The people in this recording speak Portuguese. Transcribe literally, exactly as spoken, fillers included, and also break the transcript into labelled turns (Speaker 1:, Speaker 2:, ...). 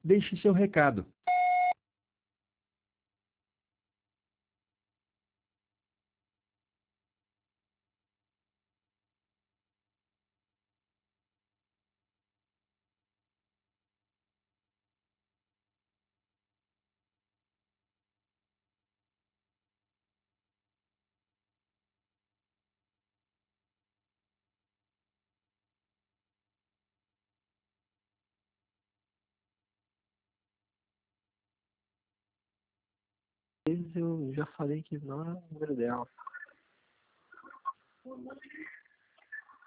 Speaker 1: Deixe seu recado.
Speaker 2: Eu já falei que não é o número dela.